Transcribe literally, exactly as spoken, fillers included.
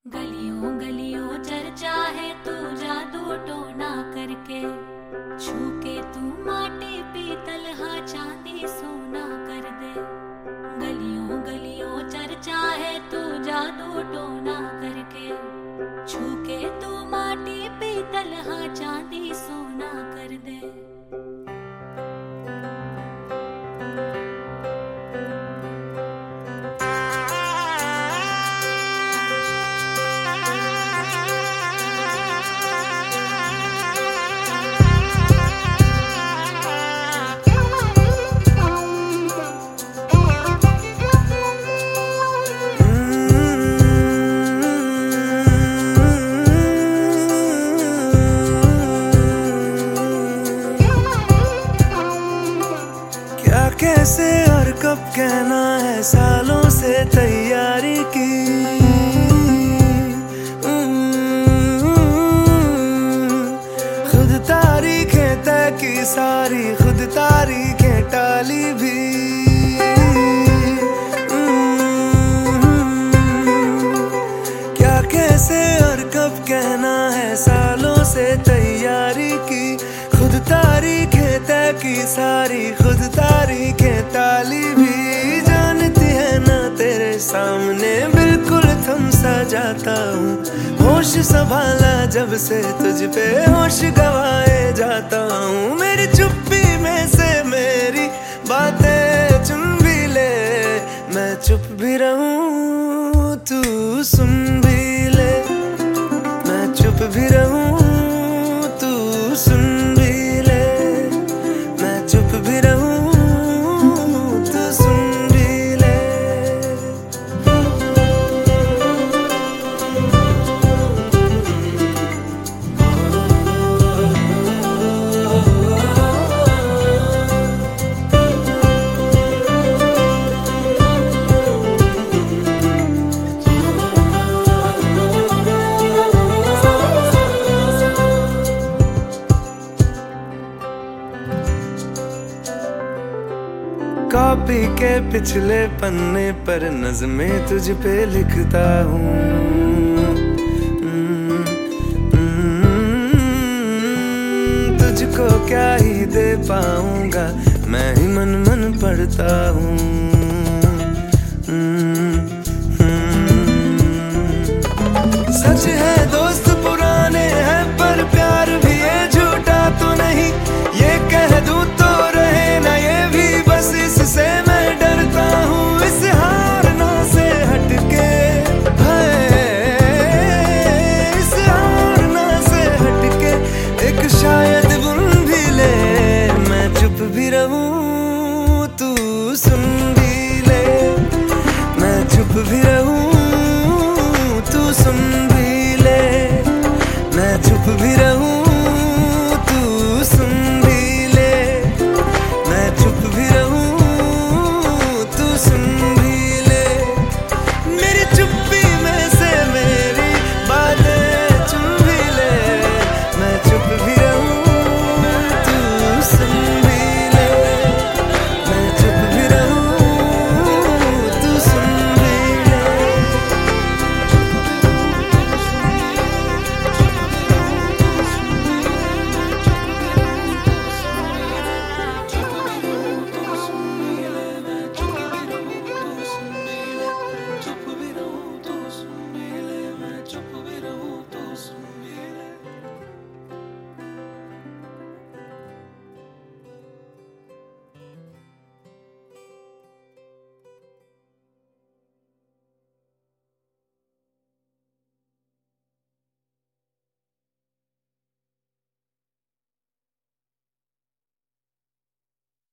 गलियों गलियों चर्चा है तू जादू टोना करके, छू के तू माटी पीतल हा चांदी सोना कर दे। गलियों गलियों चर्चा है तू जादू टोना करके, छू के तू माटी पीतल हा चांदी सोना कर दे। कैसे और कब कहना है, सालों से तैयारी की। खुद तारीखें तय की सारी, खुद तारीखें टाली भी। क्या कैसे और कब कहना है, सालों से तैयारी की। खुद तारीखें तय की सारी, खुद तारीखें टाली भी। जानती है ना तेरे सामने बिल्कुल थम सा जाता हूँ। होश संभाला जब से तुझ पे होश गवाए जाता हूँ। मेरी चुप्पी में से मेरी बातें चुन भी ले, मैं चुप भी रहूँ तू सुन भी ले। मैं चुप भी रहूँ तू सुन भी ले। मैं चुप भी रहूँ तू सुन भी ले। कॉपी के पिछले पन्ने पर नज़में तुझ पे लिखता हूँ। तुझको क्या ही दे पाऊंगा, मैं ही मन मन पढ़ता हूँ। सच है दोस्त पुराने हैं, पर प्यार भी है झूठा तो नहीं। ये कह दूं तो रहे ना ये भी, बस इससे मैं डरता हूँ। इस हारना से हटके है, इस हारना से हटके एक शायद बुन भी ले। मैं चुप भी रहूँ तू सुन भी ले। मैं चुप भी रहूँ तू सुन भी ले। मैं चुप भी रहूँ तू सुन भी ले। मैं चुप भी रहूँ तू सुन भी ले। मेरी चुप्पी में से मेरी बातें चुन भी ले। मैं चुप भी रहूँ तू सुन भी ले। मैं चुप भी रहूँ तू सुन भी ले। Chop